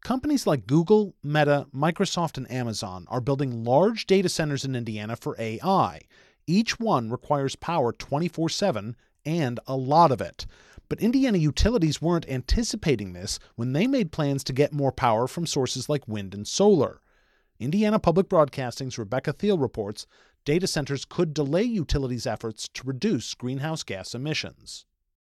Companies like Google, Meta, Microsoft, and Amazon are building large data centers in Indiana for AI. Each one requires power 24/7 and a lot of it. But Indiana utilities weren't anticipating this when they made plans to get more power from sources like wind and solar. Indiana Public Broadcasting's Rebecca Thiel reports data centers could delay utilities' efforts to reduce greenhouse gas emissions.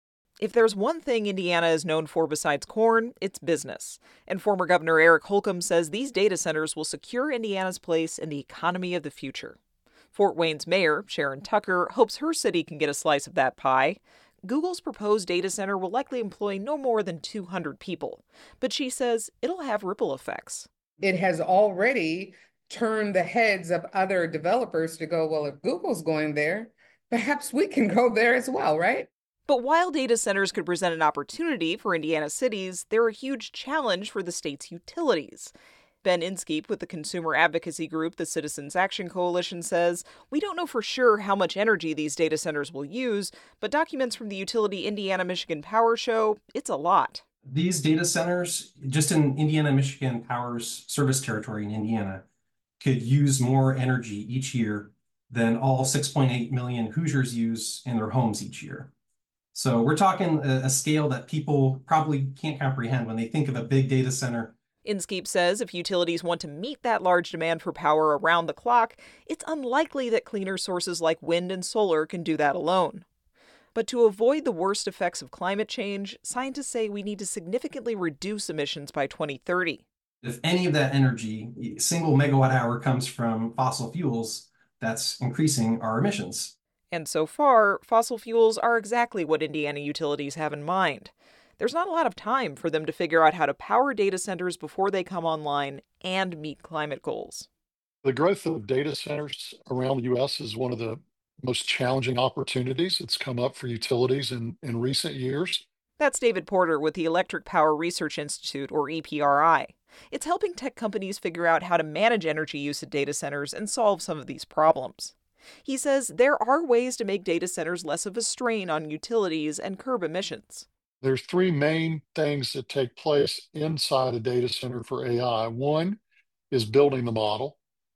If there's one thing Indiana is known for besides corn, it's business. And former Governor Eric Holcomb says these data centers will secure Indiana's place in the economy of the future. Fort Wayne's mayor, Sharon Tucker, hopes her city can get a slice of that pie. Google's proposed data center will likely employ no more than 200 people, but she says it'll have ripple effects. It has already turned the heads of other developers to go, well, if Google's going there, perhaps we can go there as well, right? But while data centers could present an opportunity for Indiana cities, they're a huge challenge for the state's utilities. Ben Inskeep with the consumer advocacy group the Citizens Action Coalition says, "We don't know for sure how much energy these data centers will use, but documents from the utility Indiana-Michigan Power show it's a lot." These data centers, just in Indiana-Michigan Power's service territory in Indiana, could use more energy each year than all 6.8 million Hoosiers use in their homes each year. So we're talking a scale that people probably can't comprehend when they think of a big data center. Inskeep says if utilities want to meet that large demand for power around the clock, it's unlikely that cleaner sources like wind and solar can do that alone. But to avoid the worst effects of climate change, scientists say we need to significantly reduce emissions by 2030. If any of that energy, single megawatt hour, comes from fossil fuels, that's increasing our emissions. And so far, fossil fuels are exactly what Indiana utilities have in mind. There's not a lot of time for them to figure out how to power data centers before they come online and meet climate goals. The growth of data centers around the U.S. is one of the most challenging opportunities that's come up for utilities in recent years. That's David Porter with the Electric Power Research Institute, or EPRI. It's helping tech companies figure out how to manage energy use at data centers and solve some of these problems. He says there are ways to make data centers less of a strain on utilities and curb emissions. There's three main things that take place inside a data center for AI. One is building the model.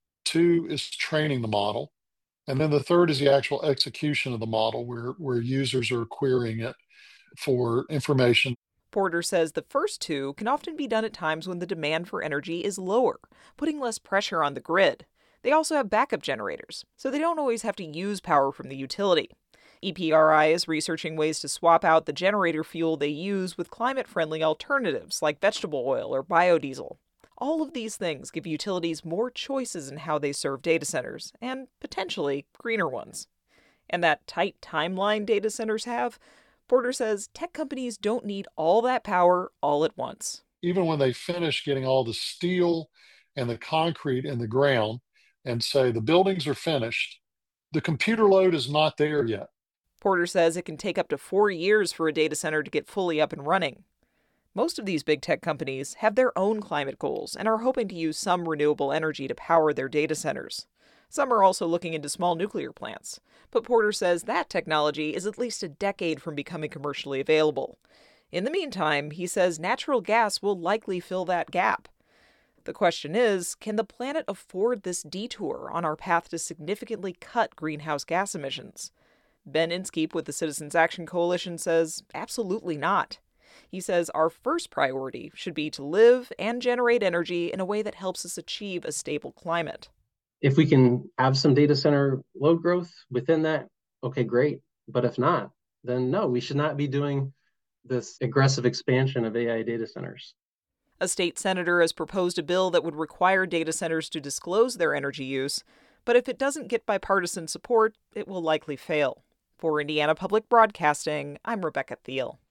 Two is training the model. And then the third is the actual execution of the model where users are querying it for information. Porter says the first two can often be done at times when the demand for energy is lower, putting less pressure on the grid. They also have backup generators, so they don't always have to use power from the utility. EPRI is researching ways to swap out the generator fuel they use with climate-friendly alternatives like vegetable oil or biodiesel. All of these things give utilities more choices in how they serve data centers, and potentially greener ones. And that tight timeline data centers have, Porter says tech companies don't need all that power all at once. Even when they finish getting all the steel and the concrete in the ground and say the buildings are finished, the computer load is not there yet. Porter says it can take up to 4 years for a data center to get fully up and running. Most of these big tech companies have their own climate goals and are hoping to use some renewable energy to power their data centers. Some are also looking into small nuclear plants. But Porter says that technology is at least a decade from becoming commercially available. In the meantime, he says natural gas will likely fill that gap. The question is, can the planet afford this detour on our path to significantly cut greenhouse gas emissions? Ben Inskeep with the Citizens Action Coalition says absolutely not. He says our first priority should be to live and generate energy in a way that helps us achieve a stable climate. If we can have some data center load growth within that, okay, great. But if not, then no, we should not be doing this aggressive expansion of AI data centers. A state senator has proposed a bill that would require data centers to disclose their energy use, but if it doesn't get bipartisan support, it will likely fail. For Indiana Public Broadcasting, I'm Rebecca Thiel.